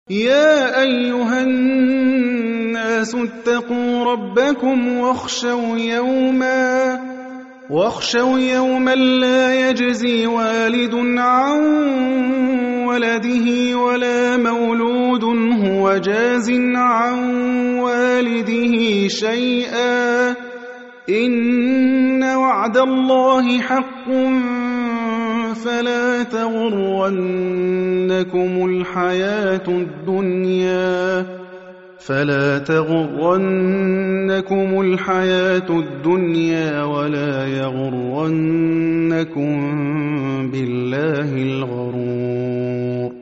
يا أيها الناس اتقوا ربكم واخشوا يوما لا يجزي والد عن ولده ولا مولود هو جاز عن والده شيئا إن وعد الله حق فلا تغرنكم الحياة الدنيا ولا يغرنكم بالله الغرور